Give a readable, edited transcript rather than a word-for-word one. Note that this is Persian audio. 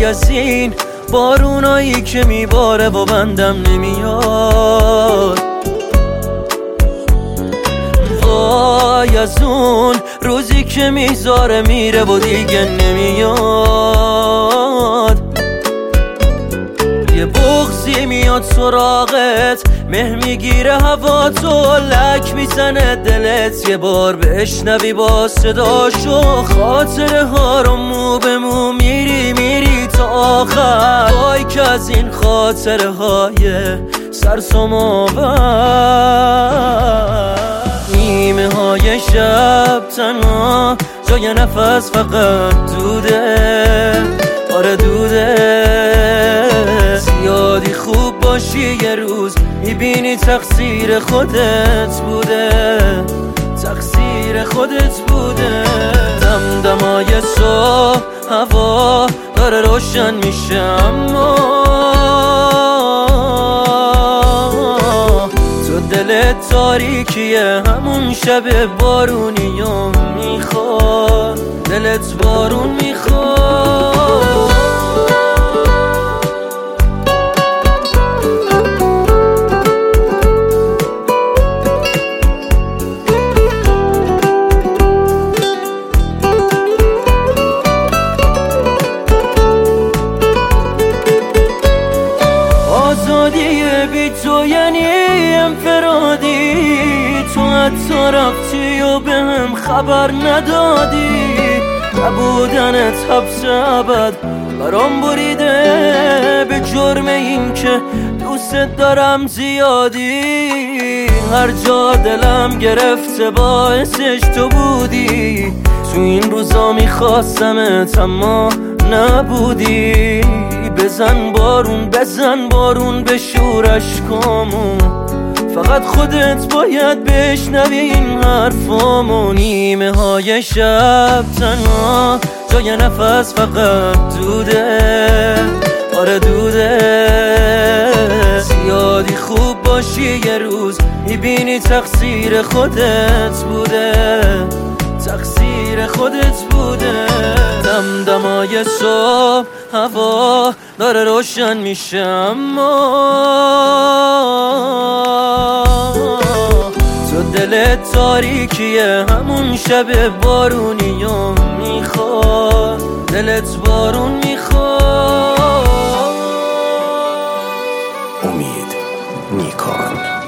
وای از این بارونایی که میباره و بندم نمیاد، وای از اون روزی که میذاره میره و دیگه نمیاد. یه بغضی میاد سراغت، مه میگیره هوا تو، لک میزنه دلت، یه بار بشنوی با صداشو خاطره ها رو مو به مو میری تا آخر. وای که از این خاطره های سرسام آور، نیمه های شب تنها جای نفس فقط دوده، آره دوده. زیادی خوب باشی یه روز میبینی تقصیر خودت بوده، تقصیر خودت بوده. دمدمای صبح هوا داره روشن میشه، اما تو دلت تاریکیه، همون شب بارونی و میخواد، دلت بارون میخواد. آزادی بی تو یعنی انفرادی، تو حتی رفتی و به هم خبر ندادی، نبودنت حبس ابد برام بریده، به جرم این که دوست دارم زیادی. هر جا دلم گرفته باعثش تو بودی، تو این روزا میخواستمت اما نبودی. بزن بارون بشور اشکامو، فقط خودت باید بشنوی این حرفامو. نیمه های شب تنها جای نفس فقط دوده، آره دوده. زیادی خوب باشی یه روز میبینی تقصیر خودت بوده، تقصیر خودت بوده. دمدمای صبح هوا داره روشن میشه، اما تو دلت تاریکیه، همون شب بارونی و میخواد، دلت بارون میخواد. امید نیکان.